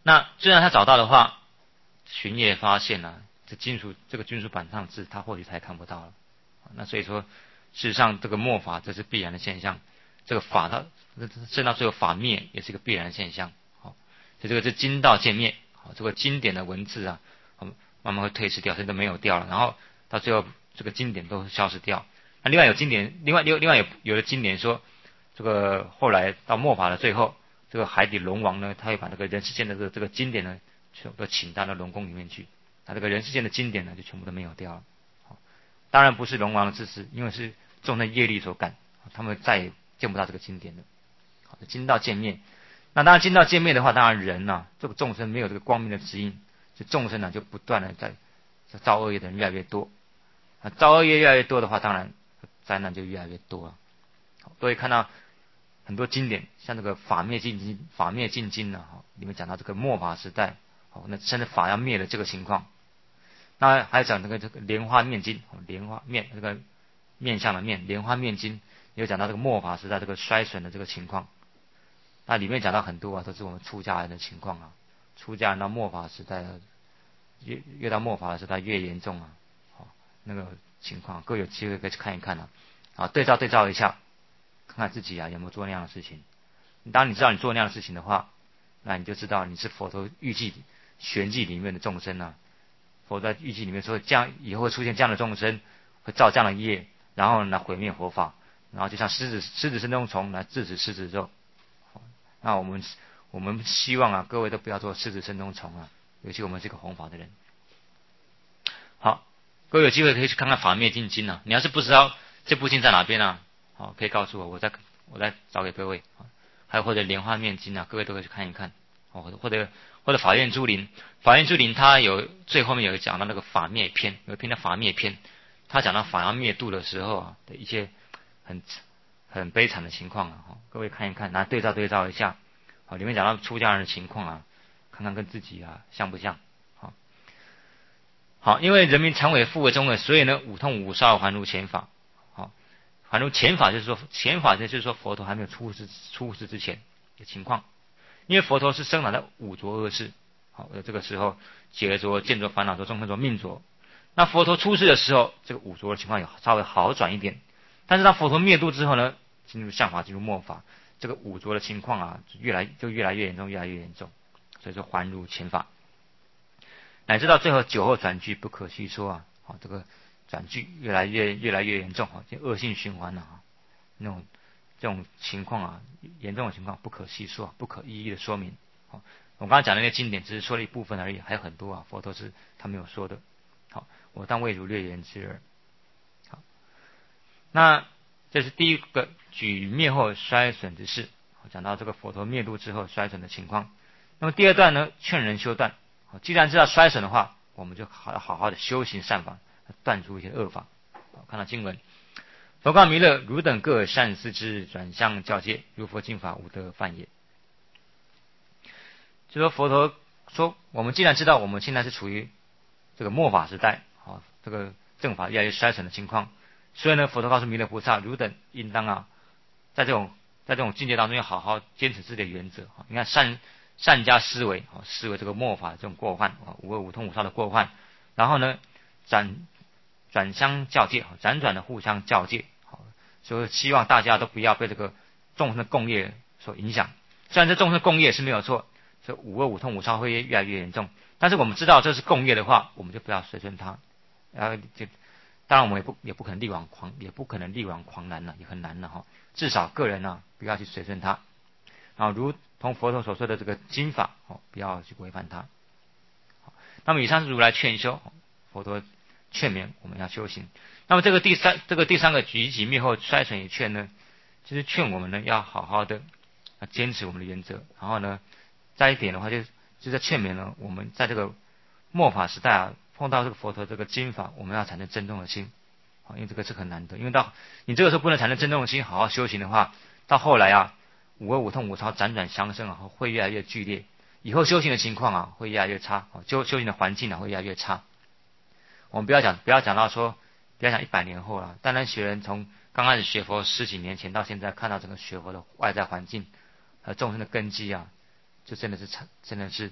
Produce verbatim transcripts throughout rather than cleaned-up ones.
那虽然他找到的话，巡夜发现啊，这金属这个金属板上字，他或许他也看不到了。那所以说，事实上这个末法这是必然的现象，这个法它甚至到最后法灭也是一个必然的现象。好，所以这个是经道见灭，好，这个经典的文字啊，慢慢会退失掉，甚至没有掉了，然后到最后这个经典都消失掉。那另外有经典，另外另另外有有的经典说，这个后来到末法的最后，这个海底龙王呢，他会把这个人世间的这个这个经典呢，全部都请到那龙宫里面去，那这个人世间的经典呢，就全部都没有掉了。当然不是龙王的自私，因为是众生业力所感，他们再也见不到这个经典了。好，经道见灭。那当然经道见灭的话，当然人呐、啊，这个众生没有这个光明的指引，这众生呢、啊、就不断的在造恶业的人越来越多。啊，造恶业越来越多的话，当然灾难就越来越多了。各位看到很多经典，像这个法灭尽经、法灭尽经呢，里面讲到这个末法时代，好，那甚至法要灭的这个情况。那还讲这个这个莲花面经，莲花面这个面相的面，莲花面经也有讲到这个末法时代这个衰损的这个情况。那里面讲到很多啊，都是我们出家人的情况啊，出家人到末法时代，越越到末法的时代越严重啊，好，那个情况，各位有机会可以去看一看啊，啊，对照对照一下，看看自己啊有没有做那样的事情。当你知道你做那样的事情的话，那你就知道你是佛陀预计玄记里面的众生啊。佛在预计里面说，这样以后会出现这样的众生，会造这样的业，然后呢毁灭佛法，然后就像狮子狮子身中虫来制止狮子肉。那我们我们希望啊，各位都不要做狮子身中虫啊，尤其我们是个弘法的人。好，各位有机会可以去看看《法灭尽经》啊。你要是不知道这部经在哪边啊，好，可以告诉我，我再我再找给各位。还有或者《莲花面经》啊，各位都可以去看一看。哦，或者或者法院珠林，法院珠林它有最后面有讲到那个法灭篇，有一篇叫法灭篇，他讲到法要灭度的时候啊的一些很很悲惨的情况啊，各位看一看，拿对照对照一下，好，里面讲到出家人的情况啊，看看跟自己啊像不像，好，好，因为人民常委复为中恶，所以呢五痛五烧还如前法，好，还如前法就是说前法就是说佛陀还没有出世出世之前的情况。因为佛陀是生长在五浊恶世，好，这个时候劫浊、见浊、烦恼浊、众生浊、命浊。那佛陀出世的时候，这个五浊的情况有稍微好转一点，但是当佛陀灭度之后呢，进入相法、进入末法，这个五浊的情况啊，越来就越来越严重，越来越严重。所以说还如前法，乃至到最后酒后转句不可细说啊，好，这个转句越来越越来越严重，好，就恶性循环了啊，那种。这种情况啊，严重的情况不可细说，不可一一的说明。好，我刚刚讲的那些经典只是说了一部分而已，还有很多啊，佛陀是他没有说的。好，我当为如略言之耳。好，那这是第一个举灭后衰损之事，讲到这个佛陀灭度之后衰损的情况。那么第二段呢，劝人修断。好，既然知道衰损的话，我们就好好好的修行善法，断除一些恶法。好，看到经文。佛告弥勒：汝等各善思之，转向教戒，如佛经法无得犯也。就说佛陀说，我们既然知道我们现在是处于这个末法时代，啊，这个正法越来越衰损的情况，所以呢，佛陀告诉弥勒菩萨，汝等应当啊，在这种在这种境界当中要好好坚持自己的原则。你看善善加思维，思维这个末法这种过患，五恶五痛五烧的过患，然后呢，转转相教戒，辗转的互相教戒。所以希望大家都不要被这个众生的共业所影响。虽然这众生共业是没有错，这五恶五痛五烧会越来越严重，但是我们知道这是共业的话，我们就不要随顺它。然后就当然我们也不也不可能力挽狂，也不可能力挽狂澜了，也很难了哈。至少个人呢不要去随顺它。啊，如同佛陀所说的这个经法，哦，不要去违反它。那么以上是如来劝修，佛陀劝勉我们要修行。那么这个第三这个第三个举己灭后衰损也劝呢，就是劝我们呢要好好的坚持我们的原则，然后呢再一点的话就就在劝勉呢我们在这个末法时代啊碰到这个佛陀这个经法，我们要产生真正的心，因为这个是很难得，因为到你这个时候不能产生真正的心，好好修行的话，到后来啊五恶五痛五烧辗转相生啊会越来越剧烈，以后修行的情况啊会越来越差，修修行的环境啊会越来越差。我们不要讲不要讲到说不要讲一百年后了，单单学人从刚开始学佛十几年前到现在，看到整个学佛的外在环境和众生的根基啊，就真的是真的是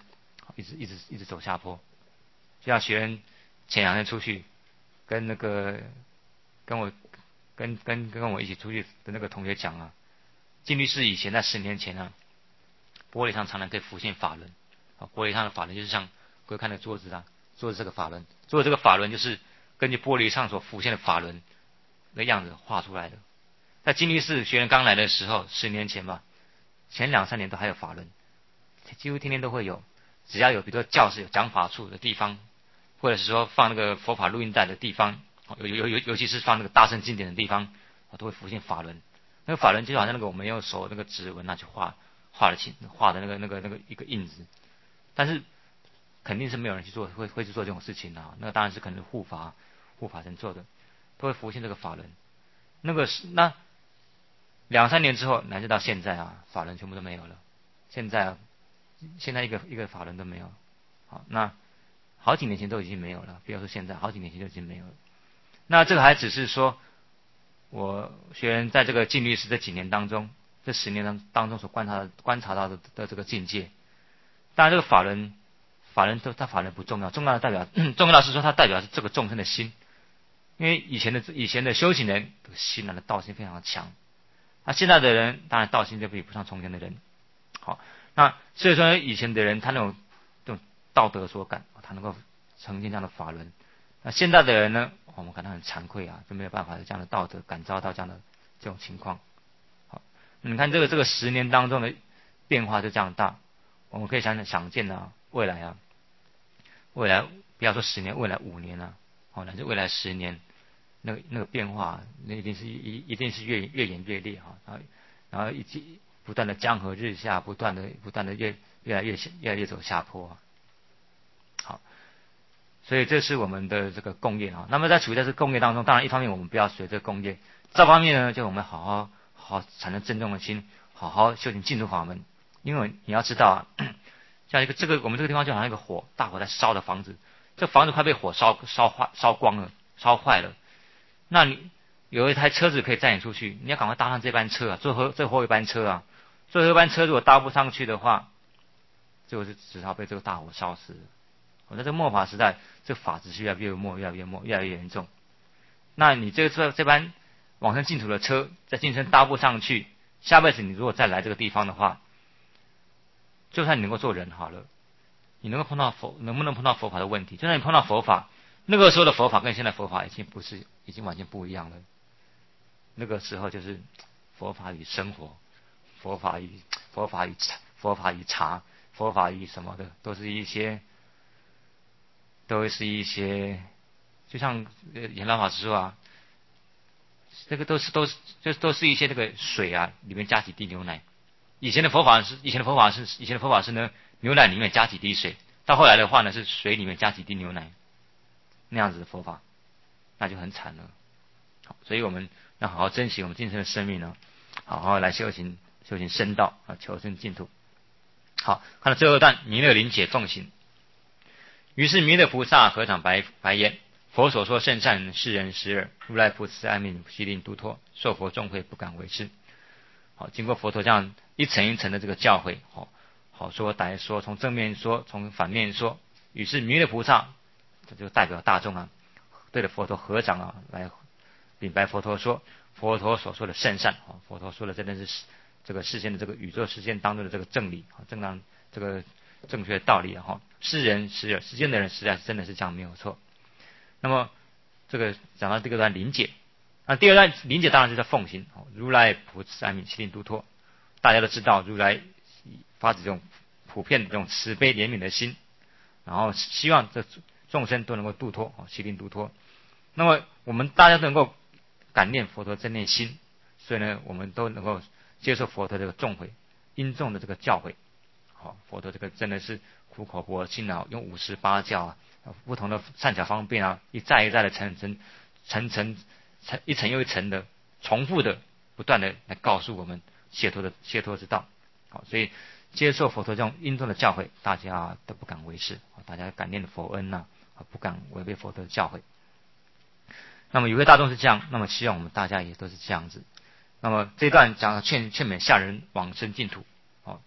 一直一直一直走下坡。就像学员前两天出去，跟那个跟我跟跟跟我一起出去的那个同学讲啊，净律寺以前在十年前啊，玻璃上常常可以浮现法轮，啊，玻璃上的法轮就是像各位看的桌子啊，桌子这个法轮，桌子这个法轮就是根据玻璃上所浮现的法轮的样子画出来的。在净律寺学员刚来的时候，十年前吧，前两三年都还有法轮，几乎天天都会有，只要有比如说教室有讲法处的地方，或者是说放那个佛法录音带的地方，尤尤尤尤其是放那个大乘经典的地方，都会浮现法轮。那个法轮就好像那个我们用手那个指纹啊去画画的清画的那个那个那个一个印子，但是肯定是没有人去做会会去做这种事情啊。那个当然是可能是护法护法神做的，都会浮现这个法轮。那个是那两三年之后，乃至到现在啊，法轮全部都没有了。现在啊，现在一个一个法轮都没有。好，那好几年前都已经没有了，不要说现在，好几年前就已经没有了。那这个还只是说，我学员在这个净律寺这几年当中，这十年当当中所观察的观察到的的这个境界。当然，这个法轮，法轮都它法轮不重要，重要的代表重要的是说它代表是这个众生的心。因为以前的以前的修行人心啊的道心非常的强，那现在的人当然道心就比不上从前的人。好，那所以说以前的人他那种这种道德所感，他能够呈现这样的法轮。那现在的人呢，我们感到很惭愧啊，就没有办法有这样的道德感召到这样的这种情况。好，你看这个这个十年当中的变化就这样大，我们可以想想想见啊，未来啊，未来不要说十年，未来五年啊，好，乃至未来十年，那个那个变化，那一定是一一定是越越演越烈哈，然后然后一直不断的江河日下，不断的不断的越越来越越来越走下坡啊。好，所以这是我们的这个共业啊。那么在处于在这个共业当中，当然一方面我们不要随这个共业，这方面呢，就我们好好好好产生正重的心，好好修行净土法门。因为你要知道啊，像一个这个我们这个地方就好像一个火大火在烧的房子，这房子快被火烧烧坏烧光了，烧坏了。那你有一台车子可以载你出去，你要赶快搭上这班车啊，最后最后一班车啊，最后一班车如果搭不上去的话，就是只好被这个大火烧死了。我在这个末法时代，这个法只是越来越末，越来越末，越来越严重。那你这个这这班往生净土的车，在今生搭不上去，下辈子你如果再来这个地方的话，就算你能够做人好了，你能够碰到佛，能不能碰到佛法的问题？就算你碰到佛法，那个时候的佛法跟现在佛法已经不是，已经完全不一样了。那个时候就是佛法与生活，佛法与佛法与佛法与茶，佛法与什么的，都是一些。都是一些，就像严老法师说啊，这个都是都是就都是一些这个水啊，里面加几滴牛奶。以前的佛法是以前的佛法是以前的佛法是呢，牛奶里面加几滴水，到后来的话呢是水里面加几滴牛奶，那样子的佛法，那就很惨了。好，所以我们要好好珍惜我们今生的生命呢，好好来修行修行深道啊，求生净土。好，看到最后一段，弥勒临解奉行。于是弥勒菩萨合掌白白言：佛所说甚善，世人实耳。如来菩萨安命，悉令度脱，受佛众会不敢为之。好，经过佛陀这样一层一层的这个教诲，好好说歹说，从正面说，从反面说。于是弥勒菩萨，这就代表大众啊，对着佛陀合掌啊，来禀白佛陀说：佛陀所说的甚善，佛陀说的真的是这个世间的这个宇宙世间当中的这个正理，正当这个正确的道理哈。世人实耳，世间的人实在真的是这样没有错。那么这个讲到这个段临解，那第二段临解当然是在奉行，如来菩萨安命，悉令度脱。大家都知道，如来发自这种普遍的这种慈悲怜悯的心，然后希望这众生都能够度脱，悉令度脱。那么我们大家都能够感念佛陀真念心，所以呢，我们都能够接受佛陀这个众诲殷重的这个教诲。好，佛陀这个真的是苦口婆心啊，用五十八教啊，不同的善巧方便啊，一再一再的层层层层层一层又一层的重复的不断的来告诉我们解脱的解脱之道。好，所以接受佛陀这种殷重的教诲，大家都不敢违誓，大家感念的佛恩呐、啊，不敢违背佛陀的教诲。那么有位大众是这样，那么希望我们大家也都是这样子。那么这一段讲劝劝勉下人往生净土。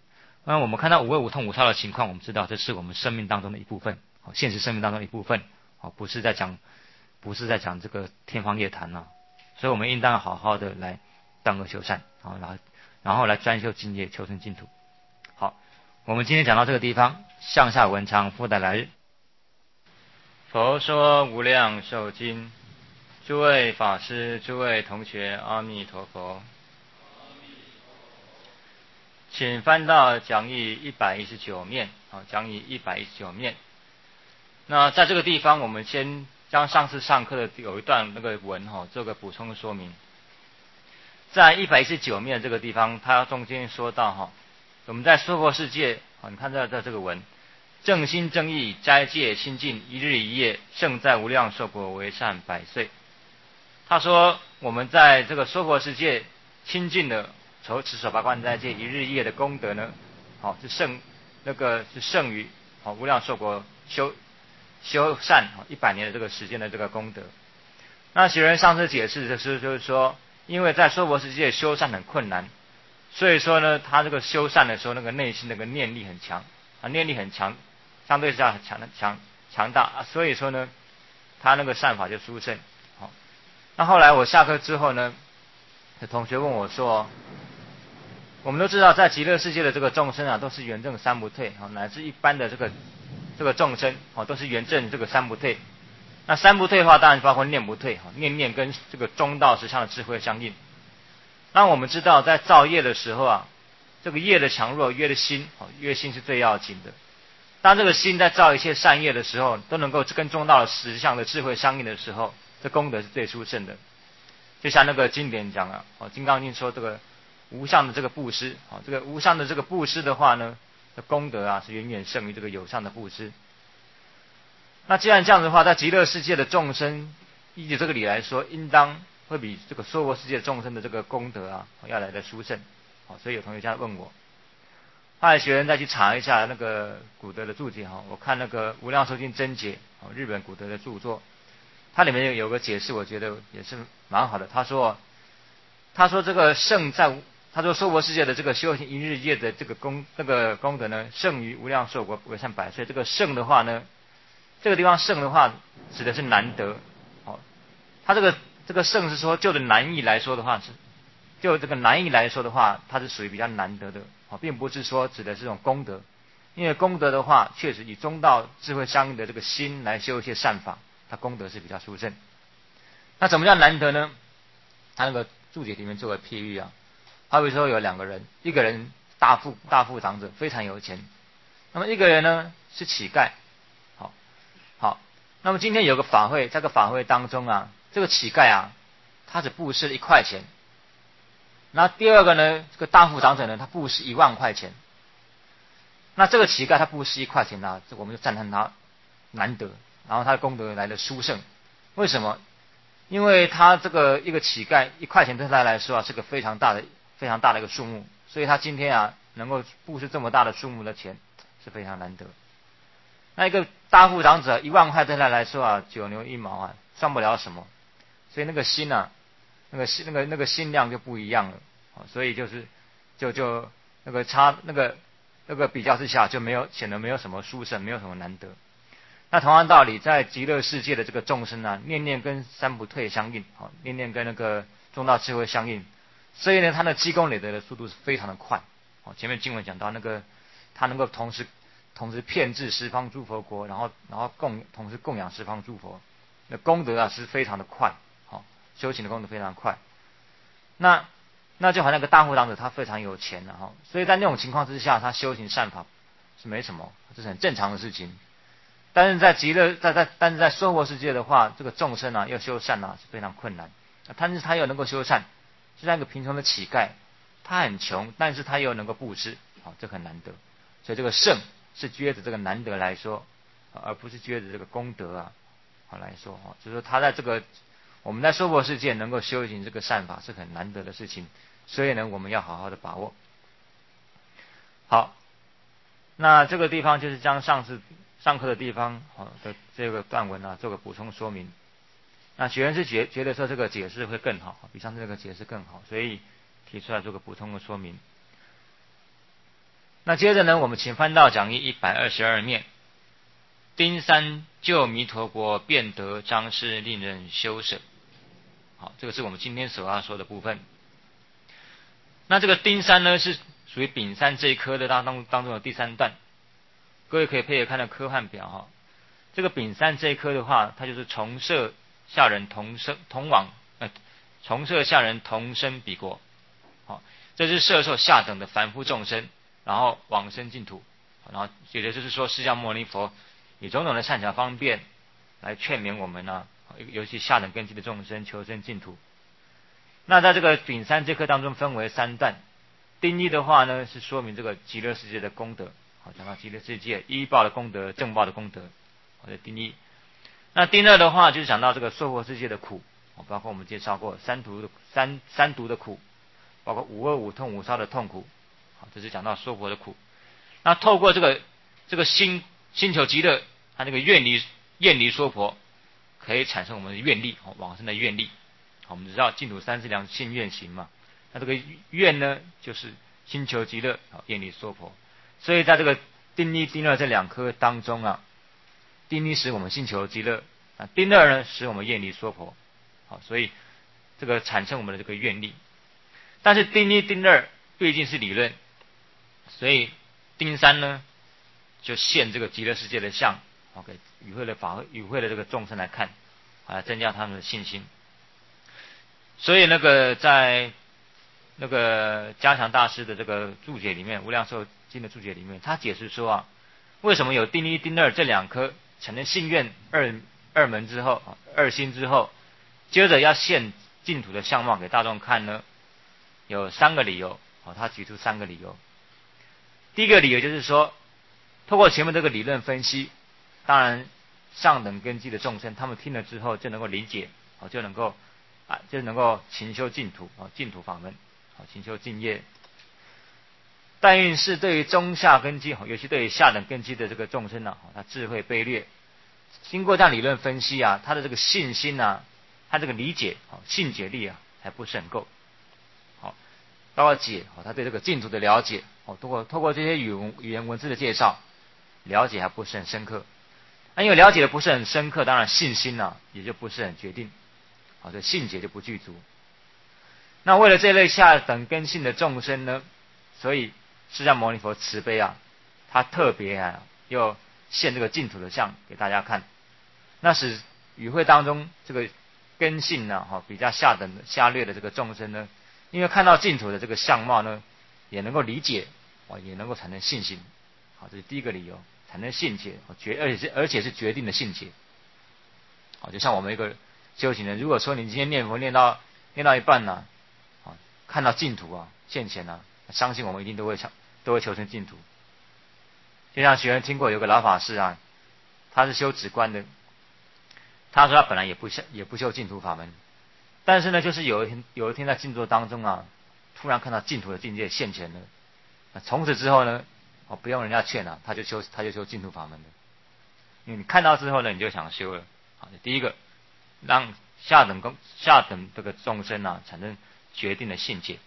那我们看到无味无痛无烧的情况，我们知道这是我们生命当中的一部分，现实生命当中的一部分，不是在讲不是在讲这个天方夜谭啊。所以我们应当好好的来断恶修善，然后然后来专修净业，求生净土。好，我们今天讲到这个地方，向下文长，复待来日。佛说无量寿经，诸位法师，诸位同学，阿弥陀佛。请翻到讲义一百一十九面，好，讲义一百一十九面。那在这个地方，我们先将上次上课的有一段那个文哈做个补充说明。在一百一十九面这个地方，它中间说到哈，我们在娑婆世界，你看到在这个文，正心正义，斋戒清净，一日一夜，胜在无量寿国，为善百岁。他说我们在这个娑婆世界清净的持持守八关斋戒一日一夜的功德呢，好是胜那个是胜于好无量寿国修修善一百年的这个时间的这个功德。那学人上次解释的是就是说，因为在娑婆世界修善很困难，所以说呢，他这个修善的时候，那个内心那个念力很强啊，念力很强，相对是要很强的强强大啊，所以说呢，他那个善法就殊胜。好，那后来我下课之后呢，有同学问我说，我们都知道在极乐世界的这个众生啊，都是圆正三不退啊，乃至一般的这个这个众生啊，都是圆正这个三不退。那三不退的话，当然包括念不退，念念跟这个中道实相的智慧相应。那我们知道，在造业的时候啊，这个业的强弱，约的心，约心是最要紧的。当这个心在造一切善业的时候，都能够跟中道的实相的智慧相应的时候，这功德是最殊胜的。就像那个经典讲啊，《金刚经》说这个无上的这个布施，这个无上的这个布施的话呢，这功德啊是远远胜于这个有上的布施。那既然这样子的话，在极乐世界的众生，依据这个理来说，应当会比这个娑婆世界众生的这个功德啊，要来的殊胜。好，所以有同学这样问我，后来学员再去查一下那个古德的注解哈，我看那个《无量寿经真解》，日本古德的著作，它里面有个解释，我觉得也是蛮好的。他说，他说这个胜在，他说娑婆世界的这个修行一日夜的这个功那个功德呢，胜于无量寿国，为善百岁。这个胜的话呢，这个地方胜的话，指的是难得。哦，它这个这个胜是说，就的难易来说的话是，就这个难易来说的话，它是属于比较难得的。哦，并不是说指的是这种功德，因为功德的话，确实以中道智慧相应的这个心来修一些善法，它功德是比较殊胜。那怎么叫难得呢？他那个注解里面做个譬喻啊，好比说有两个人，一个人大富大富长者，非常有钱，那么一个人呢是乞丐。好，好，那么今天有个法会，在这个法会当中啊，这个乞丐啊，他只布施了一块钱。那第二个呢，这个大富长者呢，他布施一万块钱。那这个乞丐他布施一块钱呢，我们就赞叹他难得，然后他的功德来的殊胜。为什么？因为他这个一个乞丐一块钱对他来说啊，是个非常大的非常大的一个数目，所以他今天啊能够布施这么大的数目的钱是非常难得。那一个大富长者一万块对他来说啊，九牛一毛啊，算不了什么，所以那个心啊，那个心那个那个心量就不一样了，所以就是就就那个差那个那个比较之下就没有显得没有什么殊胜，没有什么难得。那同样道理，在极乐世界的这个众生啊，念念跟三不退相应，好，念念跟那个中道智慧相应，所以呢，他的积功累德的速度是非常的快。好，前面经文讲到那个，他能够同时同时遍至十方诸佛国，然后然后供同时供养十方诸佛，那功德啊是非常的快，好，修行的功德非常快。那那就好像那个大富长者，他非常有钱了哈，所以在那种情况之下，他修行善法是没什么，这是很正常的事情。但是在极乐，在在，但是在娑婆世界的话，这个众生啊，要修善啊是非常困难。但是他又能够修善，就像一个贫穷的乞丐，他很穷，但是他又能够布施，好，这很难得。所以这个胜是撅着这个难得来说，而不是撅着这个功德啊，好来说，就是说他在这个我们在娑婆世界能够修行这个善法是很难得的事情，所以呢，我们要好好的把握。好，那这个地方就是将上次上课的地方好的这个段文啊做个补充说明。那学员是觉觉得说这个解释会更好，比上次这个解释更好，所以提出来做个补充的说明。 那接着呢，我们请翻到讲义一百二十二面。丁三救弥陀国，便得张氏令人修舍。好，这个是我们今天所要说的部分。那这个丁三呢，是属于丙三这一科的当当当中的第三段。各位可以配合看到科判表哈。这个丙三这一科的话，它就是重摄下人同生同往，呃，重摄下人同生彼国。好，这是摄受下等的凡夫众生，然后往生净土。然后也就是说，释迦牟尼佛以种种的善巧方便来劝勉我们呢、啊，尤其下等根基的众生求生净土。那在这个丙三这课当中分为三段，丁一的话呢是说明这个极乐世界的功德，好，讲到极乐世界依报的功德、正报的功德，好的丁一。那丁二的话就是讲到这个娑婆世界的苦，包括我们介绍过三毒的三三毒的苦，包括五恶五痛五烧的痛苦，好，这是讲到娑婆的苦。那透过这个这个心心求极乐，它那个愿离厌离娑婆，可以产生我们的愿力，往生的愿力。好，我们知道净土三世良信愿行嘛，那这个愿呢，就是心求极乐，厌离娑婆。所以在这个丁一、丁二这两科当中啊，丁一使我们心求极乐，啊，丁二呢使我们厌离娑婆。好，所以这个产生我们的这个愿力。但是丁一、丁二毕竟是理论，所以丁三呢就现这个极乐世界的相，好，给与会的法与会的这个众生来看，啊，增加他们的信心。所以那个在那个加强大师的这个注解里面，无量寿经的注解里面，他解释说啊，为什么有丁一、丁二这两颗成了信愿二二门之后，二心之后，接着要现净土的相貌给大众看呢？有三个理由，哦，他举出三个理由。第一个理由就是说，透过前面这个理论分析，当然上等根基的众生，他们听了之后就能够理解，哦，就能够啊，就能够勤修净土，哦，净土法门，哦，勤修净业。但运是对于中下根基，尤其对于下等根基的这个众生呢，他智慧卑劣，经过这样理论分析啊，他的这个信心啊，他这个理解，信解力啊，还不是很够。好，包括解，他对这个净土的了解，通过透过这些语文语言文字的介绍，了解还不是很深刻。那因为了解的不是很深刻，当然信心呢、啊、也就不是很决定，好，这信解就不具足。那为了这类下等根性的众生呢，所以释迦牟尼佛慈悲啊，他特别啊又现这个净土的相给大家看，那使与会当中这个根性呢，哈，比较下等的下劣的这个众生呢，因为看到净土的这个相貌呢，也能够理解，啊，也能够产生信心，好，这是第一个理由，产生信解，决而且是而且是决定的信解，好，就像我们一个修行人，如果说你今天念佛念到念到一半呢、啊，看到净土啊现前啊，相信我们一定都会求都会求生净土。就像学员听过有个老法师啊，他是修止观的，他说他本来也不修也不修净土法门，但是呢，就是有一天有一天在静坐当中啊，突然看到净土的境界现前了，从此之后呢，哦，不用人家劝了，他就修他就修净土法门了，因为你看到之后呢，你就想修了。好，第一个让下等公下等这个众生啊产生决定的信解。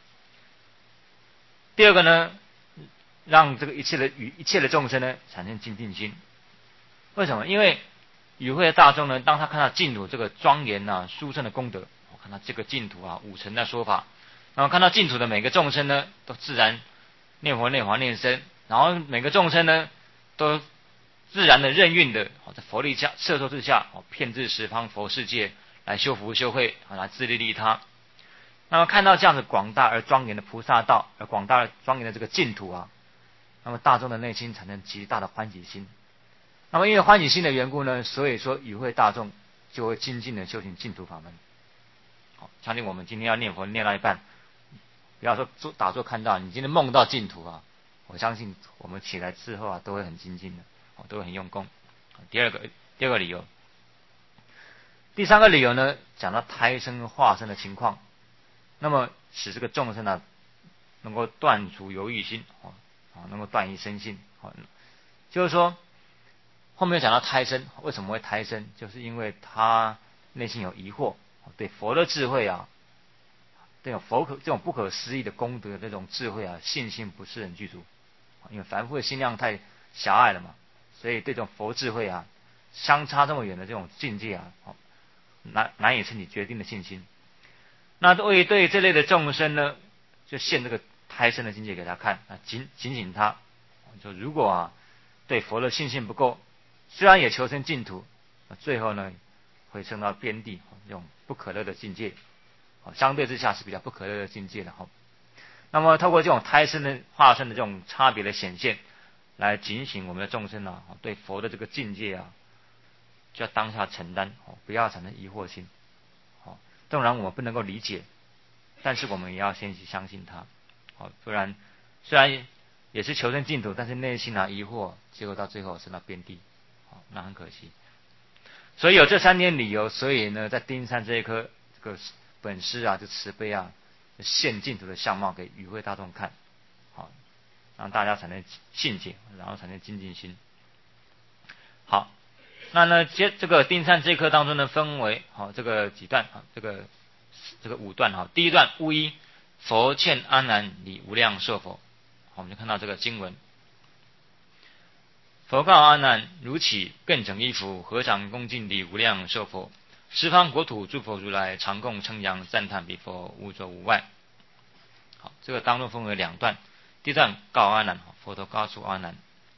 第二个呢，让这个一切的与一切的众生呢产生精进心。为什么？因为与会的大众呢，当他看到净土这个庄严啊、殊胜的功德，我看到这个净土啊五乘的说法，然后看到净土的每个众生呢，都自然念佛、念法、念僧，然后每个众生呢，都自然的任运的，在佛力下摄受之下，遍至十方佛世界来修福修慧，来自利利他。那么看到这样子广大而庄严的菩萨道，而广大而庄严的这个净土啊，那么大众的内心产生极大的欢喜心。那么因为欢喜心的缘故呢，所以说与会大众就会精进的修行净土法门。好，相信我们今天要念佛念到一半，不要说做打坐看到，你今天梦到净土啊，我相信我们起来之后啊，都会很精进的，都会很用功。第二个第二个理由，第三个理由呢，讲到胎生化生的情况，那么使这个众生呢，能够断除犹豫心，啊，能够断疑生信，就是说。后面讲到胎生，为什么会胎生？就是因为他内心有疑惑，对佛的智慧啊，这种佛可这种不可思议的功德，这种智慧啊，信心不是很具足， 因为凡夫的心量太狭隘了嘛，所以对这种佛智慧啊相差这么远的这种境界啊，难难以升起决定的信心。那对对这类的众生呢，就现这个胎生的境界给他看啊，警警醒他，就如果啊对佛的信心不够，虽然也求生净土，最后呢会升到边地这种不可乐的境界，相对之下是比较不可乐的境界的哈。那么透过这种胎生的化身的这种差别的显现，来警醒我们的众生啊，对佛的这个境界啊，就要当下承担，不要产生疑惑心。纵然我们不能够理解，但是我们也要先去相信他，不然虽然也是求生净土，但是内心啊疑惑，结果到最后升到边地，那很可惜。所以有这三点理由，所以呢，在丁山这一颗这个本师啊，就慈悲啊，现净土的相貌给与会大众看，好，让大家产生信解，然后产生精进心。好，那呢，接这个丁山这一颗当中呢，分为好这个几段啊，这个这个五段哈。第一段勿一，佛欠阿难礼无量寿佛。好，我们就看到这个经文。佛告阿难：如起更整衣服，合掌恭敬礼无量寿佛。十方国土诸佛如来，常共称扬赞叹彼佛，无着无碍。好，这个当中分为两段。第一段告阿难，佛陀告诉阿难。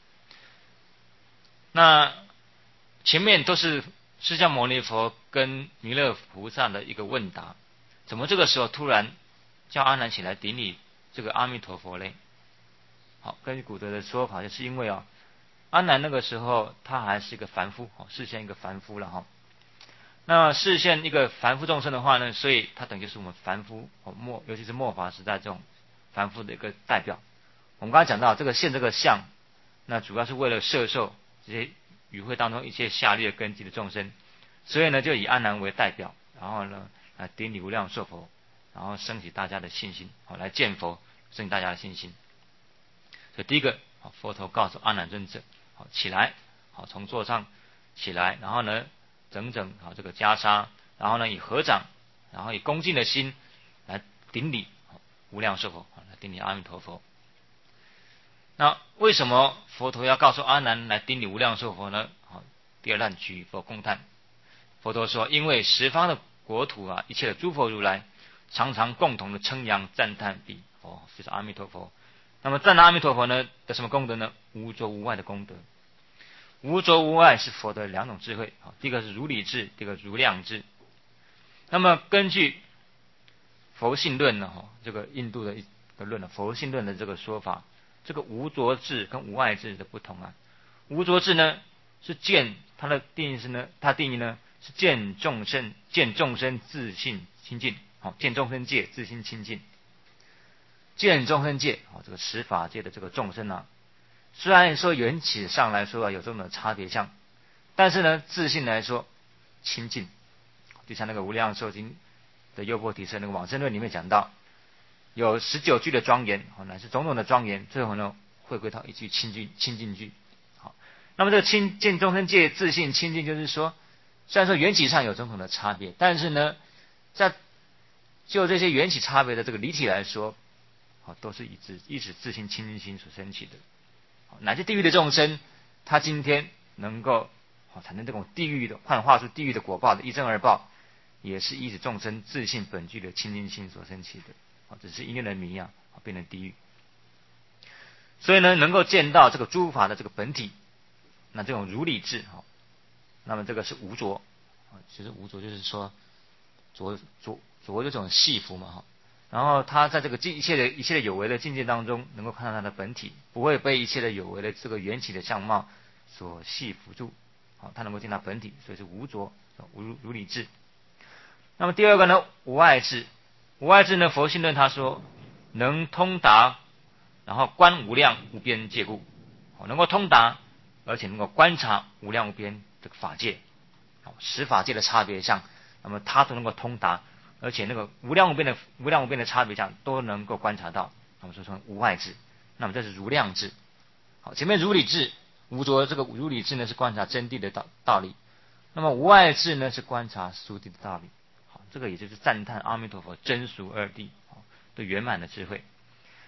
那前面都是释迦牟尼佛跟弥勒菩萨的一个问答，怎么这个时候突然叫阿难起来顶礼这个阿弥陀佛嘞？好，根据古德的说法，就是因为啊，阿难那个时候他还是一个凡夫，示现一个凡夫了哈。那示现一个凡夫众生的话呢，所以他等于是我们凡夫末，尤其是末法时代这种凡夫的一个代表。我们刚才讲到这个现这个相，那主要是为了摄受这些与会当中一些下劣根基的众生，所以呢就以阿难为代表，然后呢来顶礼无量寿佛，然后升起大家的信心，好来见佛，升起大家的信心。所以第一个，佛陀告诉阿难尊者，好起来，好从座上起来，然后呢整整好这个袈裟，然后呢以合掌，然后以恭敬的心来顶礼无量寿佛，来顶礼阿弥陀佛。那为什么佛陀要告诉阿难来顶礼无量寿佛呢？好，第二段举佛供叹。佛陀说，因为十方的国土啊，一切的诸佛如来常常共同的称扬赞叹彼佛，就是阿弥陀佛。那么赞叹阿弥陀佛呢的什么功德呢？无着无碍的功德。无着无碍是佛的两种智慧，第一个是如理智，第二个如量智。那么根据佛性论呢，这个印度的一个论的佛性论的这个说法，这个无着智跟无碍智的不同啊。无着智呢是见，它的定义是呢，它定义呢是见众生，见众生自性清净，好，见众生界自心清净。见众生界，这个十法界的这个众生啊，虽然说缘起上来说啊有这种的差别相，但是呢自性来说清净。就像那个无量寿经的优波提舍那个往生论里面讲到，有十九句的庄严，乃是种种的庄严，最后呢汇归到一句清净清净句。好，那么这个清见众生界自性清净，就是说虽然说缘起上有种种的差别，但是呢在就这些缘起差别的这个离体来说，都是以自一指自性清净心所升起的。乃至地狱的众生，他今天能够产生这种地狱的幻化出地狱的果报的一正二报，也是依止众生自性本具的清净心所升起的，只是因缘的迷啊，变成地狱。所以呢，能够见到这个诸法的这个本体，那这种如理智，那么这个是无着，其实无着就是说着着着这种系服嘛，然后他在这个一切的一切的有为的境界当中，能够看到他的本体，不会被一切的有为的这个缘起的相貌所系服住，好，他能够见到本体，所以是无着，无如理智。那么第二个呢，无碍智。无碍智呢，佛性论他说能通达，然后观无量无边界故，能够通达，而且能够观察无量无边这个法界，十法界的差别相，那么他都能够通达。而且那个无量无边的无量无边的差别相都能够观察到，我们说成无碍智。那么这是如量智。好，前面如理智无着，这个如理智呢是观察真谛的道道理，那么无碍智呢是观察殊谛的道理。好，这个也就是赞叹阿弥陀佛真俗二谛的圆满的智慧。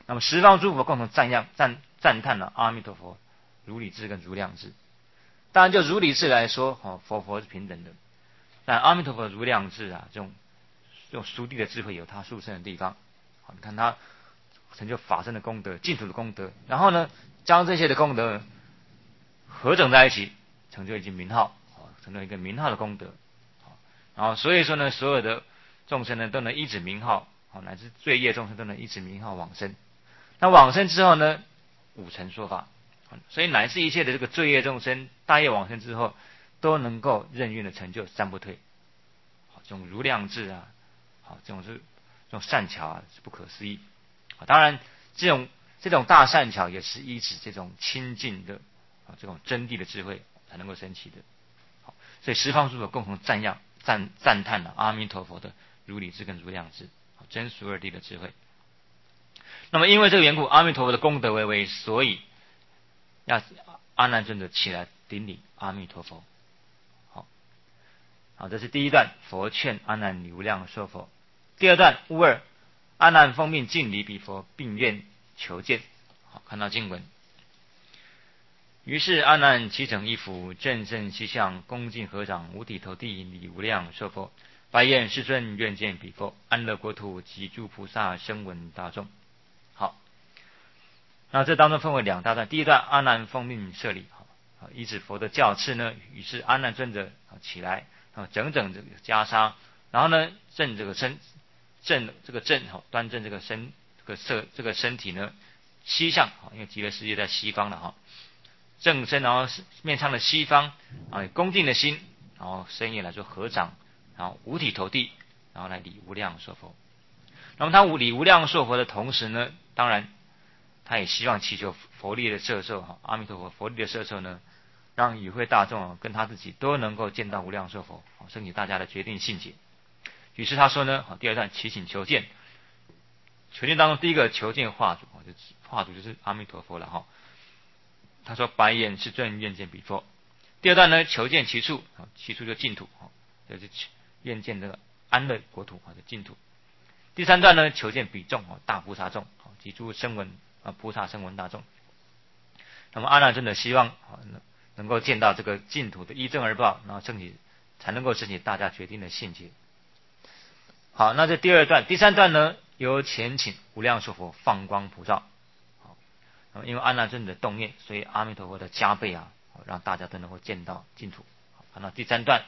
那么十方诸佛共同赞扬赞赞叹了阿弥陀佛如理智跟如量智。当然就如理智来说，哦，佛佛是平等的，但阿弥陀佛如量智啊，这种这种殊地的智慧有他殊胜的地方。好，你看他成就法身的功德、净土的功德，然后呢，将这些的功德合整在一起，成就一句名号，成就一个名号的功德。然后所以说呢，所有的众生呢都能依止名号，乃至罪业众生都能依止名号往生。那往生之后呢，五乘说法，所以乃至一切的这个罪业众生、大业往生之后，都能够任运的成就三不退。好，这种如量智啊，好，这种是这种善巧啊，是不可思议。当然，这种这种大善巧也是依止这种清净的啊这种真谛的智慧才能够升起的。好，所以十方诸佛共同赞扬赞赞叹了阿弥陀佛的如理智跟如量智，真俗二谛的智慧。那么因为这个缘故，阿弥陀佛的功德为微，所以要阿难尊者起来顶礼阿弥陀佛。好，好，这是第一段，佛劝阿难无量寿佛。第二段，乌二，阿难奉命敬礼彼佛，并愿求见。好，看到经文。于是阿难齐整衣服，正身西向，恭敬合掌，五体投地，礼无量寿佛，白言世尊，愿见彼佛。安乐国土及诸菩萨声闻大众。好，那这当中分为两大段。第一段，阿难奉命设礼，好，依止佛的教敕呢，于是阿难尊者起来，整整这个袈裟，然后呢，正这个身，正这个正端正这个身，这个色这个身体呢，西向，因为极乐世界在西方了哈，正身，然后面向的西方啊，恭敬的心，然后深夜来做合掌，然后五体投地，然后来礼无量寿佛。那么他礼无量寿佛的同时呢，当然他也希望祈求佛力的摄受哈，阿弥陀佛佛力的摄受呢，让与会大众跟他自己都能够见到无量寿佛，升起大家的决定信解。于是他说呢，好，第二段祈请求见。求见当中第一个求见化主，化主就是阿弥陀佛了哈。他说白眼世尊，愿见彼佛。第二段呢，求见其处，其处就净土，就是愿见这个安乐国土的净土。第三段呢，求见彼众，大菩萨众及诸声闻菩萨声闻大众。那么阿难尊者希望能够见到这个净土的依正而报，然后升起才能够升起大家决定的信解。好，那这第二段，第三段呢，由前请无量寿佛放光普照。好，那么因为阿难尊者动念，所以阿弥陀佛的加倍啊，让大家都能够见到净土。好，看到第三段。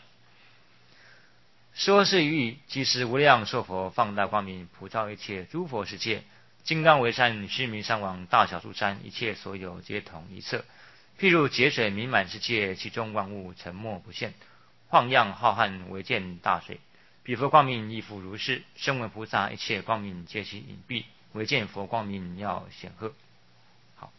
说是于即时无量寿佛放大光明，普照一切诸佛世界，金刚为山，须弥山王，大小诸山，一切所有皆同一色。譬如劫水弥满世界，其中万物沉没不现，晃漾浩瀚，唯见大水。彼佛光明亦复如是，声闻菩萨一切光明皆其隐蔽，唯见佛光明要显赫。好，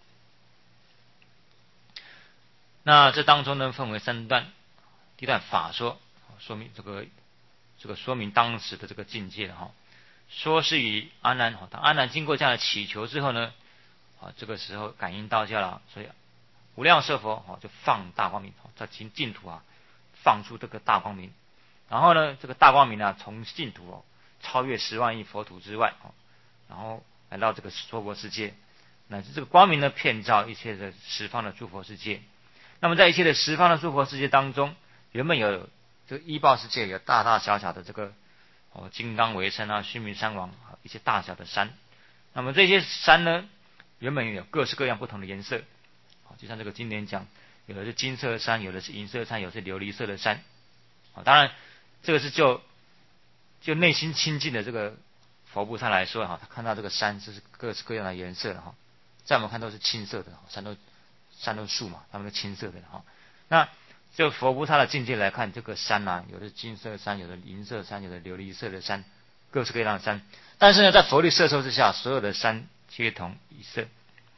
那这当中呢，分为三段。第一段法说，说明这个这个说明当时的这个境界哈。说是于阿难，当阿难经过这样的祈求之后呢，啊，这个时候感应道教了，所以无量寿佛啊就放大光明，在净净土啊放出这个大光明，然后呢，这个大光明呢从净土哦超越十万亿佛土之外哦，然后来到这个娑婆世界，乃至这个光明呢遍照一切的十方的诸佛世界。那么在一切的十方的诸佛世界当中，原本有这个依报世界有大大小小的这个哦金刚为山啊、须弥山王啊一些大小的山。那么这些山呢，原本有各式各样不同的颜色，就像这个经典讲，有的是金色的山，有的是银色的山，有的是琉璃色的山。当然，这个是就就内心清净的这个佛菩萨来说哈，他看到这个山就是各式各样的颜色的哈，在我们看都是青色的，山都山都是树嘛，它们是青色的哈。那就佛菩萨的境界来看，这个山啊，有的金色的山，有的银色的山，有的琉璃色的山，各式各样的山。但是呢，在佛力摄受之下，所有的山皆同一色。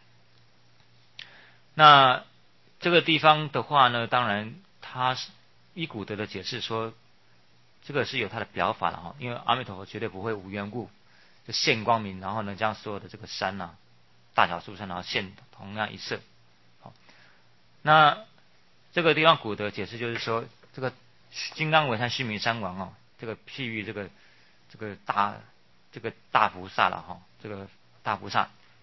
那这个地方的话呢，当然它是依古德的解释说，这个是有它的表法的哈，因为阿弥陀佛绝对不会无缘故就现光明，然后呢将所有的这个山啊，大小诸山，然后现同样一色。好，那这个地方古德解释就是说，这个金刚为山须弥山王哦，这个譬喻这个这个大这个大菩萨了哈，这个大菩萨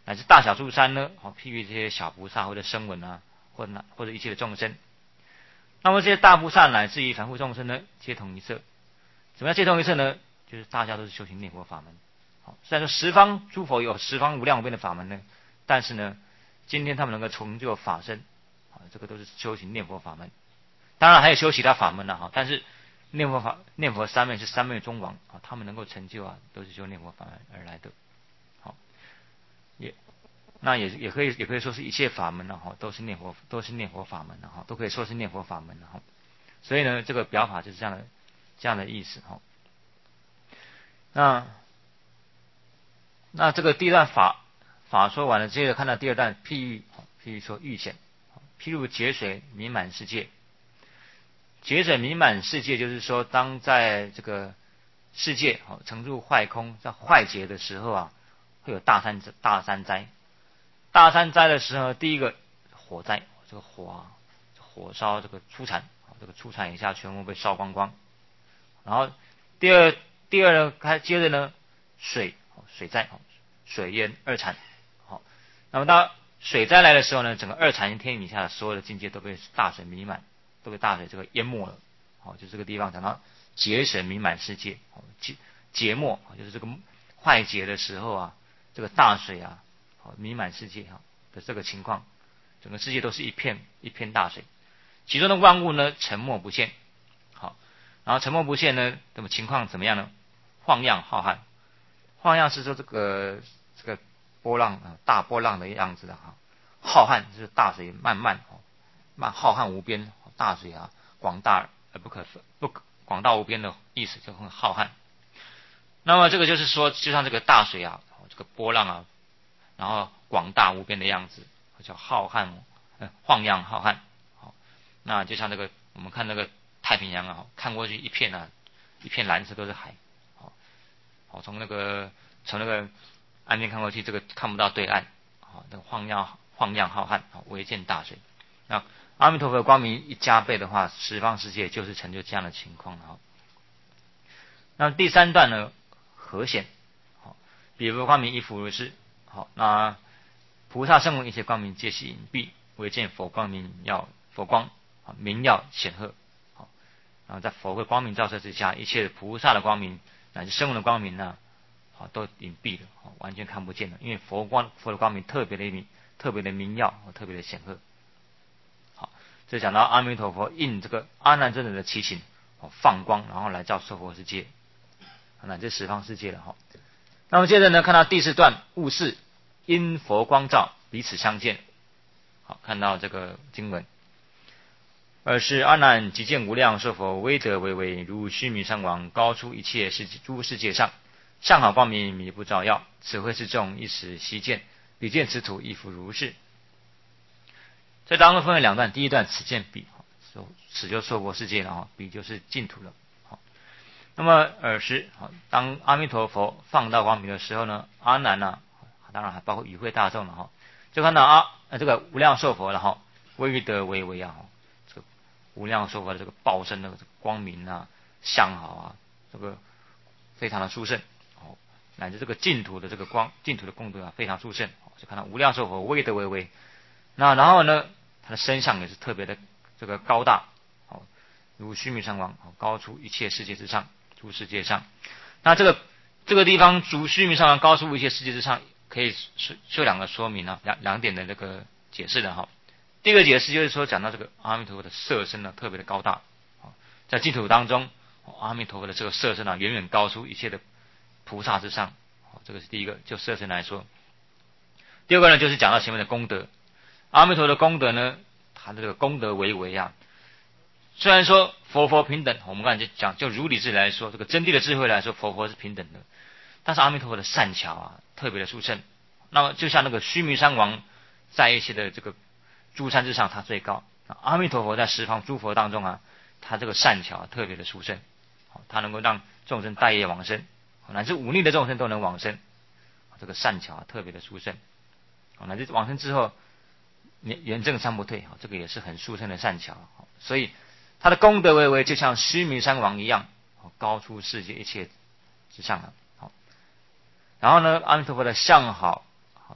乃至大小诸山呢，好，譬喻这些小菩萨或者声闻啊，或者或者一切的众生。那么这些大菩萨乃至于凡夫众生呢，皆同一色。怎么样皆同一色呢？就是大家都是修行念佛法门。好，虽然说十方诸佛有十方无量无边的法门呢，但是呢，今天他们能够成就法身，啊，这个都是修行念佛法门。当然还有修其他法门了哈，但是念佛法念佛三昧是三昧中王啊，他们能够成就啊，都是修念佛法门而来的。好，也那也也可以也可以说是一切法门了哈，都是念佛都是念佛法门了哈，都可以说是念佛法门了哈。所以呢，这个表法就是这样的这样的意思哈。那那这个第一段法法说完了，接着看到第二段譬喻，譬喻说喻显，譬如劫水弥满世界。劫水弥满世界，就是说，当在这个世界好沉入坏空，在坏劫的时候啊，会有大山大山灾。大山灾的时候，第一个火灾，这个火啊，火烧这个出产，这个出产以下全部被烧光光。然后第二第二呢，开接着呢，水水灾，水淹二产。好，那么当水灾来的时候呢，整个二产天以下的所有的境界都被大水弥满。都被大水这个淹没了，好，就这个地方讲到劫水弥满世界，劫劫没，就是这个坏劫的时候啊，这个大水啊，弥满世界哈的这个情况，整个世界都是一片一片大水，其中的万物呢沉没不现，好，然后沉没不现呢，那么情况怎么样呢？晃漾浩瀚，晃漾是说这个这个波浪啊，大波浪的样子的哈，浩瀚就是大水漫漫漫浩瀚无边。大水啊，广大而不可不可广大无边的意思，就很浩瀚。那么这个就是说，就像这个大水啊，这个波浪啊，然后广大无边的样子，叫浩瀚，呃，晃漾浩瀚。好，那就像这个我们看那个太平洋啊，看过去一片啊，一片蓝色都是海。好，好，从那个从那个岸边看过去，这个看不到对岸。好，那个晃漾晃漾浩瀚，唯见大水。那阿弥陀佛的光明一加倍的话，十方世界就是成就这样的情况了。那第三段呢，和显，好，比如光明一复如是。好，那菩萨圣闻一切光明皆系隐蔽，唯见佛光明耀佛光啊明耀显赫。好，然后在佛的光明照射之下，一切的菩萨的光明乃至圣闻的光明呢，好都隐蔽了，完全看不见了，因为佛光佛的光明特别的明，特别的明耀，特别的显赫。这讲到阿弥陀佛应这个阿难尊者的祈请，放光，然后来照娑婆世界，乃至十方世界了哈。那么接着呢，看到第四段悟事，因佛光照，彼此相见。好，看到这个经文，尔时阿难即见无量寿佛威德巍巍，如须弥山王高出一切世界诸世界上，相好光明弥不照耀，此会是众一时悉见，彼见此土亦复如是。这当中分为两段，第一段此见彼，此就娑婆世界了哈，彼就是净土了。好，那么尔时，当阿弥陀佛放大光明的时候呢，阿难呢，当然还包括与会大众了哈，就看到啊这个无量寿佛了哈，威德巍巍啊，这个无量寿佛的这个报身的这个光明啊，相好啊，这个非常的殊胜，哦，乃至这个净土的这个光，净土的功德啊非常殊胜，就看到无量寿佛威德巍巍。那然后呢，他的身相也是特别的这个高大，好，如须弥山王，高出一切世界之上，诸世界上。那这个这个地方，如须弥山王高出一切世界之上，可以是就两个说明啊，两两点的这个解释的哈。第一个解释就是说，讲到这个阿弥陀佛的色身呢，特别的高大，在净土当中，阿弥陀佛的这个色身啊，远远高出一切的菩萨之上，这个是第一个，就色身来说。第二个呢，就是讲到前面的功德。阿弥陀的功德呢，他的这个功德为为啊，虽然说佛佛平等，我们刚才就讲，就如理智来说，这个真谛的智慧来说，佛佛是平等的，但是阿弥陀佛的善巧啊，特别的殊胜。那么就像那个须弥山王在一切的这个诸山之上，他最高。阿弥陀佛在十方诸佛当中啊，他这个善巧、啊、特别的殊胜，他能够让众生带业往生，乃至忤逆的众生都能往生，这个善巧、啊、特别的殊胜，乃至往生之后圆正三不退，这个也是很殊胜的善巧，所以他的功德巍巍，就像须弥山王一样，高出世界一切之上了。然后呢，阿弥陀佛的相好，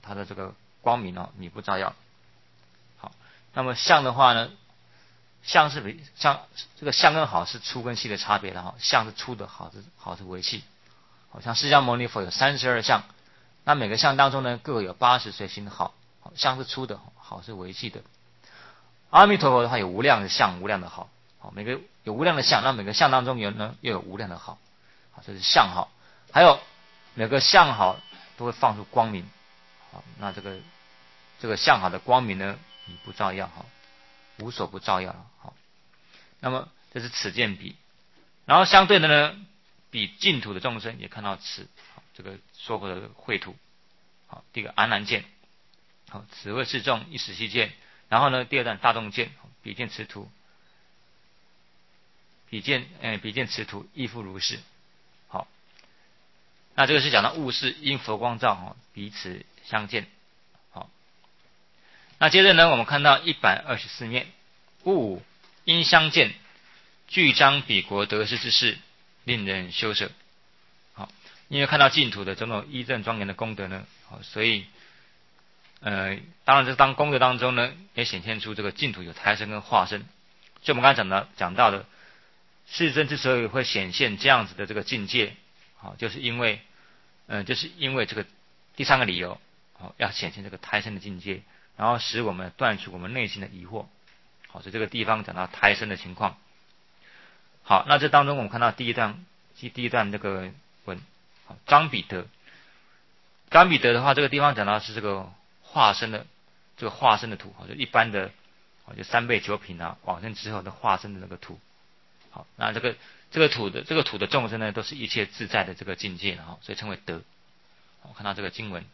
它的这个光明哦，你不照耀。好，那么相的话呢，相是比相这个相跟好是粗跟细的差别的哈，相是粗的，好是好是为细。好像释迦牟尼佛有三十二相，那每个相当中呢各有八十随行的好，相是粗的，好是为细的。阿弥陀佛的话有无量的相，无量的好，好每个有无量的相，那每个相当中有呢又有无量的好，好这是相好。还有每个相好都会放出光明，好那这个这个相好的光明呢，你不照耀好，无所不照耀了好。那么这是此见比，然后相对的呢，比净土的众生也看到此好这个娑婆的秽土，好第一个安难见，好此为世众一时悉见，然后呢第二段大众见，比见此土，比见呃比见此土亦复如是。好，那这个是讲到物事因佛光照哦彼此相见。好，那接着呢我们看到一百二十四面，物因相见，具彰彼国得失之事，令人羞舍。好，因为看到净土的种种依正庄严的功德呢，好，所以呃，当然这当功德当中呢，也显现出这个净土有胎生跟化身。就我们刚才讲的讲到的，世尊之所以会显现这样子的这个境界，好，就是因为，嗯、呃，就是因为这个第三个理由，好，要显现这个胎生的境界，然后使我们断除我们内心的疑惑。好，所以这个地方讲到胎生的情况。好，那这当中我们看到第一段，第一段这个文，好，张彼得，张彼得的话，这个地方讲到是这个化身的，这个化身的土，就一般的，就三倍九品啊，往生之后的化身的那个土。好，那这个这个土的这个土的众生呢，都是一切自在的这个境界，哈，所以称为德。我看到这个经文，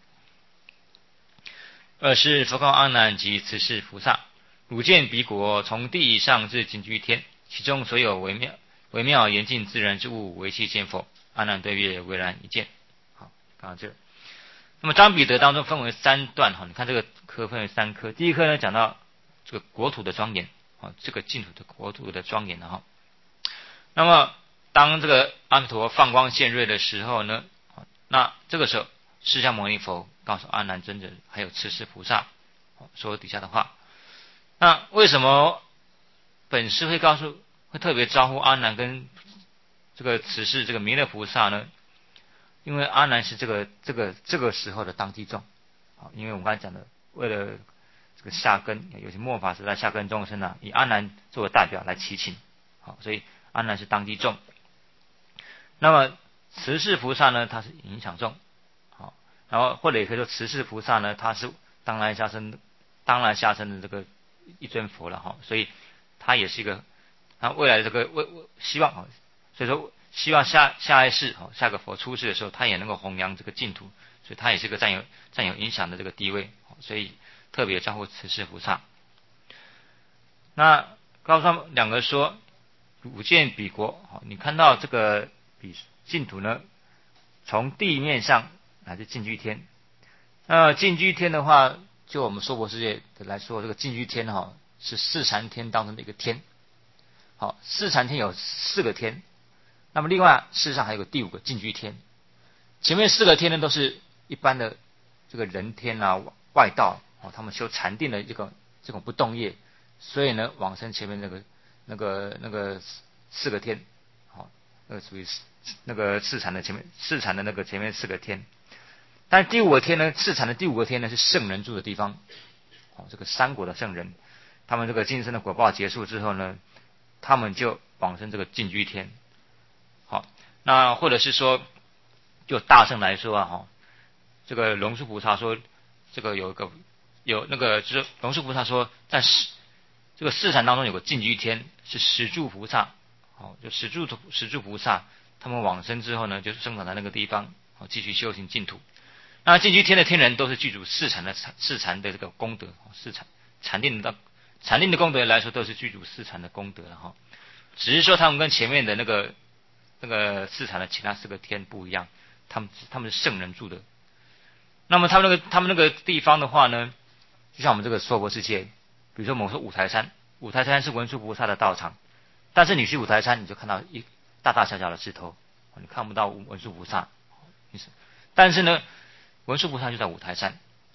二是佛告阿难及慈氏菩萨，汝见彼国从地上至尽居天，其中所有微妙微妙严净自然之物，为其见否？阿难对曰：唯然一见。好，看到这。那么张彼得当中分为三段哈，你看这个科分为三科。第一科呢讲到这个国土的庄严，啊，这个净土的国土的庄严的哈。那么当这个阿弥陀佛放光现瑞的时候呢，那这个时候释迦牟尼佛告诉阿难尊者还有慈氏菩萨说底下的话。那为什么本师会告诉会特别招呼阿难跟这个慈氏这个弥勒菩萨呢？因为阿难是这个这个这个时候的当机众，好，因为我们刚才讲的，为了这个下根，有些末法时代下根众生啊，以阿难作为代表来祈请，好，所以阿难是当机众。那么慈氏菩萨呢，他是影响众，好，然后或者也可以说慈氏菩萨呢，他是当来下生当来下生的这个一尊佛了哈，所以他也是一个他未来的这个为希望啊，所以说。希望下下一世，下个佛出世的时候，他也能够弘扬这个净土，所以他也是个占有占有影响的这个地位，所以特别招呼慈氏菩萨。那告诉他们两个说，汝见彼国，你看到这个彼净土呢，从地面上乃至净居天。那净居天的话，就我们娑婆世界来说，这个净居天哈是四禅天当中的一个天。好，四禅天有四个天。那么另外事实上还有个第五个净居天，前面四个天呢都是一般的这个人天啊外道哦，他们修禅定的这个这种不动业，所以呢往生前面那个那个那个四个天，好，那个属于那个四禅的前面四禅的那个前面四个天，但第五个天呢，四禅的第五个天呢是圣人住的地方，哦，这个三国的圣人，他们这个今生的果报结束之后呢，他们就往生这个净居天。好，那或者是说，就大圣来说啊，哈，这个龙树菩萨说，这个有一个有那个就是龙树菩萨说，在这个四禅当中有个净居天，是十住菩萨，好，就十住十住菩萨，他们往生之后呢，就是生长在那个地方，好，继续修行净土。那净居天的天人都是具足四禅的四禅的这个功德，四禅禅定的禅定的功德来说，都是具足四禅的功德了哈。只是说他们跟前面的那个。那个四禅的其他四个天不一样，他们他们是圣人住的。那么他们那个他们那个地方的话呢，就像我们这个娑婆世界，比如说我们说五台山，五台山是文殊菩萨的道场，但是你去五台山，你就看到一大大小小的石头，你看不到文殊菩萨。但是呢，文殊菩萨就在五台山，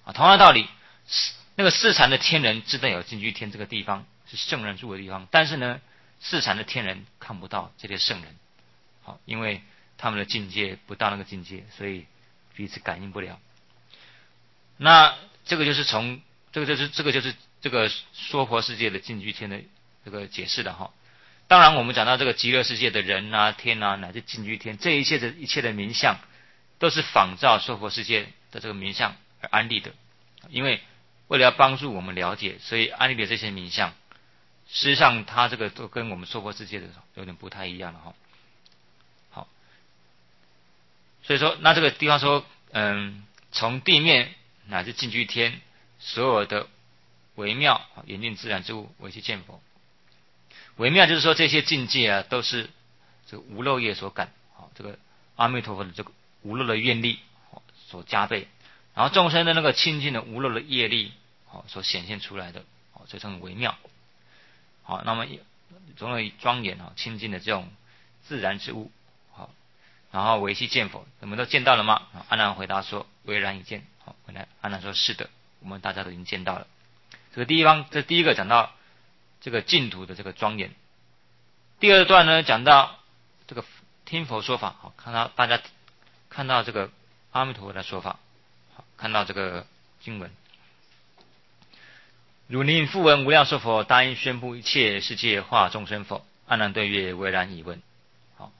啊，同样的道理，那个四禅的天人知道有净居天这个地方是圣人住的地方，但是呢，四禅的天人看不到这些圣人，好，因为他们的境界不到那个境界，所以彼此感应不了。那这个就是从这个就是这个就是这个娑婆世界的净居天的这个解释的哈。当然，我们讲到这个极乐世界的人啊、天啊，乃至净居天，这一切的一切的名相，都是仿照娑婆世界的这个名相而安立的。因为为了要帮助我们了解，所以安立的这些名相，实际上它这个都跟我们娑婆世界的有点不太一样了哈。好，所以说，那这个地方说，嗯，从地面乃至净居天，所有的微妙严禁自然之物，为其见佛。微妙就是说这些境界啊，都是这个无漏业所感，好，这个阿弥陀佛的这个无漏的愿力所加倍，然后众生的那个清净的无漏的业力，好，所显现出来的，好，这称微妙。好，那么总有庄严啊清净的这种自然之物，好，然后为其见否？我们都见到了吗？阿难回答说：唯然已见。好，回来阿难说：是的，我们大家都已经见到了。这个地方，这第一个讲到这个净土的这个庄严。第二段呢，讲到这个听佛说法，好，看到大家看到这个阿弥陀佛的说法，好，看到这个经文。汝宁复闻无量寿佛答应宣布一切世界化众生否？阿难对曰：唯然已闻。好，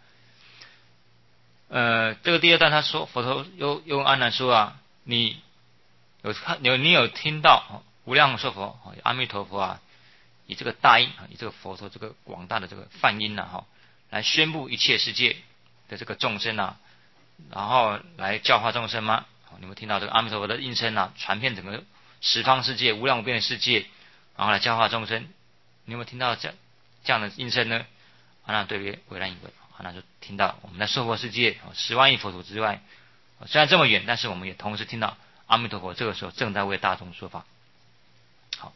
呃，这个第二段他说，佛陀又又问阿难说啊，你有看有你有听到无量寿佛阿弥陀佛啊，以这个大音啊，以这个佛陀这个广大的这个梵音呐，哈，来宣布一切世界的这个众生啊，然后来教化众生吗？好，你们听到这个阿弥陀佛的音声啊，传遍整个十方世界、无量无边的世界，然后来教化众生。你有没有听到这这样的音声呢？阿难对曰：唯然已闻。阿难就听到我们在娑婆世界十万亿佛土之外，虽然这么远，但是我们也同时听到阿弥陀佛这个时候正在为大众说法。好，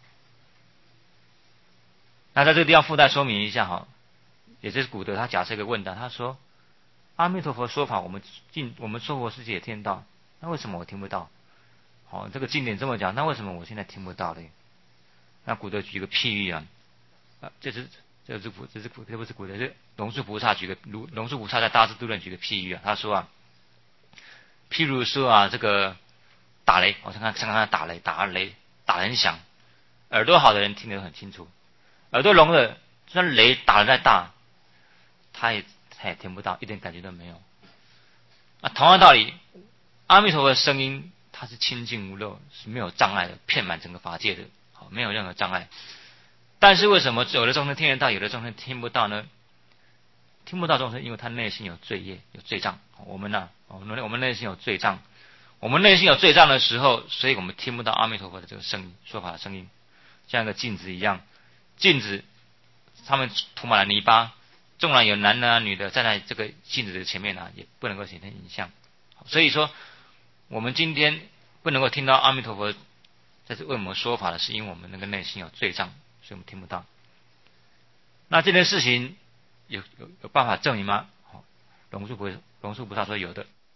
那在这个地方附带说明一下哈，也就是古德他假设一个问答，他说：阿弥陀佛说法，我们进我们娑婆世界也听到，那为什么我听不到？好，这个经典这么讲，那为什么我现在听不到嘞？那古德举个譬喻啊，啊，这是这是古这是古这不是古德，是龙树菩萨举个龙龙树菩萨在大智度论举个譬喻啊，他说啊，譬如说啊，这个打雷，我想看想看他打雷，打雷打得很响，耳朵好的人听得很清楚，耳朵聋的，就算雷打得再大，他也他也听不到，一点感觉都没有。啊，同样道理，阿弥陀佛的声音，它是清净无漏，是没有障碍的，遍满整个法界的，好，没有任何障碍。但是为什么有的众生听得到，有的众生听不到呢？听不到众生，因为他内心有罪业，有罪障。我们呢、啊，我们我们内心有罪障，我们内心有罪障的时候，所以我们听不到阿弥陀佛的这个声音，说法的声音，像一个镜子一样，镜子上面涂满了泥巴，纵然有男的、啊、女的站在这个镜子的前面呢、啊，也不能够形成影像。所以说，我们今天不能够听到阿弥陀佛在这为我们说法的，是因为我们那个内心有罪障，所以我们听不到。那这件事情有有有办法证明吗？龙树菩龙树菩萨说有的。